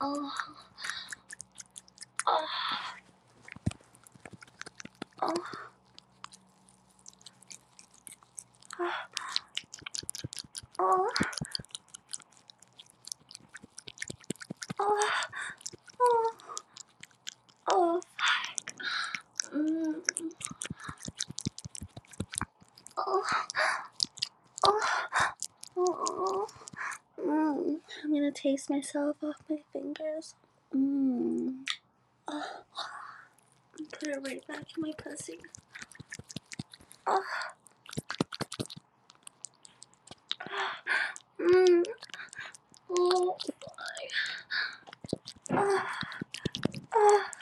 Oh. Oh. Oh. Oh. Oh. Oh. Oh. Mm. Oh. Oh. Oh. Mm. I'm gonna taste myself off my fingers. Mm. Oh. Put it right back in my pussy. Oh. Mm. Oh. Oh. Oh.